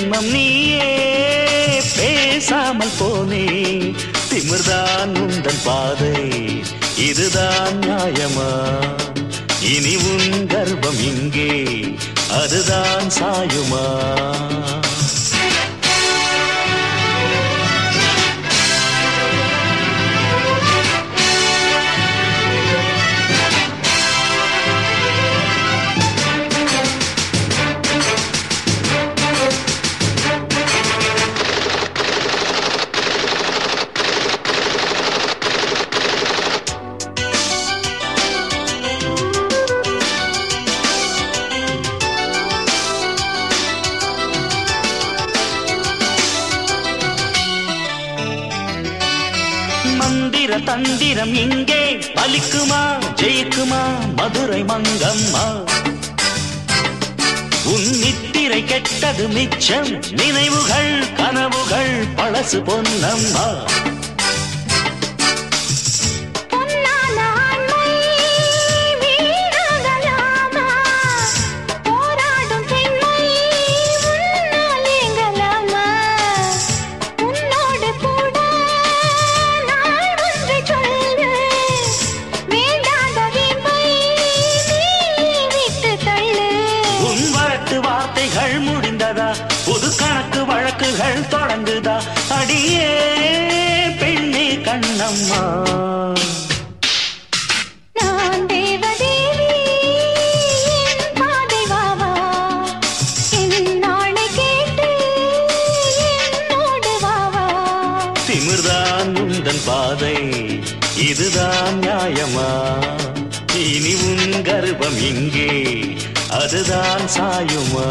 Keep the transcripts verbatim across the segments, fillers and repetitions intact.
ஜென்மம் நீயே பேசாமல் போனே திமிர்தான் உந்தன் பாதை இதுதான் நியாயமா இனி உன் கர்ப்பம் இங்கே அதுதான் சாயுமா மந்திர தந்திரம் இங்கே பலிக்குமா ஜெயிக்குமா மதுரை மங்கம்மா உன் நித்திரை கெட்டது மிச்சம் நினைவுகள் கனவுகள் பழசு பொன்னம்மா வார்த்தைகள் முடிந்ததா புது கணக்கு வழக்குகள் தொடங்குதா அடியே பெண்ணே கண்ணம்மா நான் தேவதேவி என் பாதை வாவா என் நாளை கேட்டு என்னோடு வாவா திமிர்தான் உந்தன் பாதை இதுதான் நியாயமா இனி உன் கர்ப்பம் இங்கே அதுதான் சாயுமா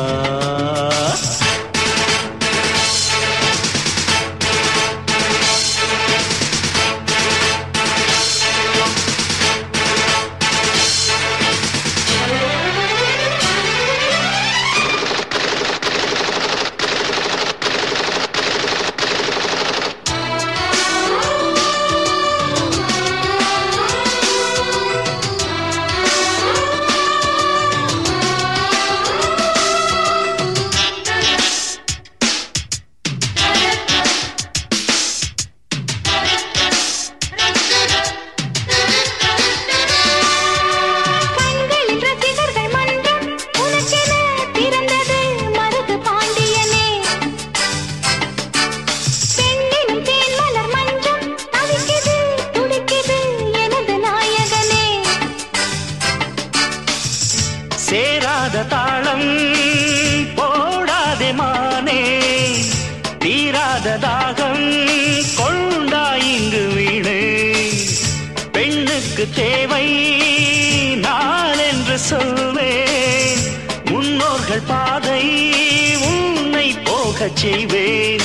சேராத தாளம் போடாதே மானே தீராத தாகம் கொண்டாய் இங்கு வீணே பெண்ணுக்கு தேவை நான் என்று சொல்வேன் முன்னோர்கள் பாதை உன்னை போகச் செய்வேன்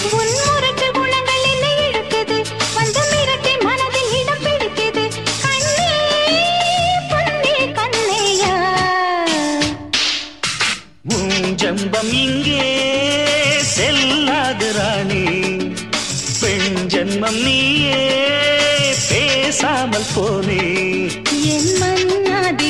ஜம்பம் இங்கே செல்லாது ராணி பெண் ஜென்மம் நீயே பேசாமல் போனே என் மன்னாதி